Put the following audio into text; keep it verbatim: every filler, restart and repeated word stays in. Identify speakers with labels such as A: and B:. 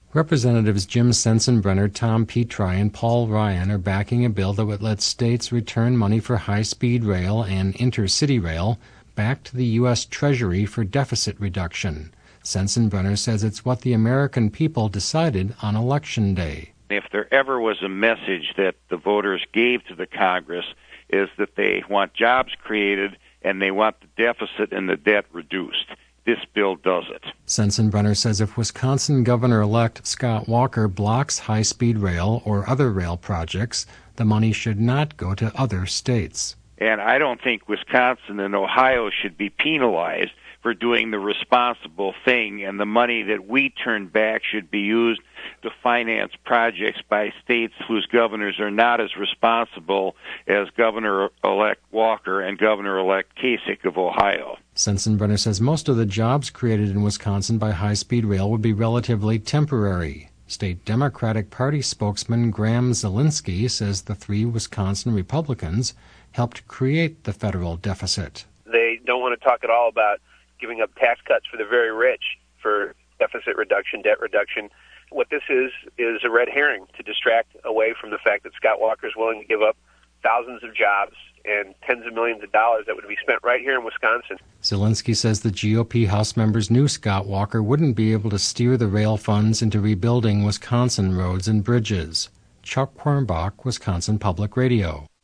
A: Representatives Jim Sensenbrenner, Tom Petri, and Paul Ryan are backing a bill that would let states return money for high-speed rail and intercity rail back to the U S Treasury for deficit reduction. Sensenbrenner says it's what the American people decided on Election Day.
B: If there ever was a message that the voters gave to the Congress, is that they want jobs created and they want the deficit and the debt reduced. This bill does it.
A: Sensenbrenner says if Wisconsin Governor-elect Scott Walker blocks high-speed rail or other rail projects, the money should not go to other states.
B: And I don't think Wisconsin and Ohio should be penalized for doing the responsible thing, and the money that we turn back should be used to finance projects by states whose governors are not as responsible as Governor-elect Walker and Governor-elect Kasich of Ohio.
A: Sensenbrenner says most of the jobs created in Wisconsin by high-speed rail would be relatively temporary. State Democratic Party spokesman Graham Zielinski says the three Wisconsin Republicans helped create the federal deficit.
C: They don't want to talk at all about giving up tax cuts for the very rich for deficit reduction, debt reduction. What this is is a red herring to distract away from the fact that Scott Walker is willing to give up thousands of jobs and tens of millions of dollars that would be spent right here in Wisconsin.
A: Zielinski says the G O P House members knew Scott Walker wouldn't be able to steer the rail funds into rebuilding Wisconsin roads and bridges. Chuck Quirmbach, Wisconsin Public Radio.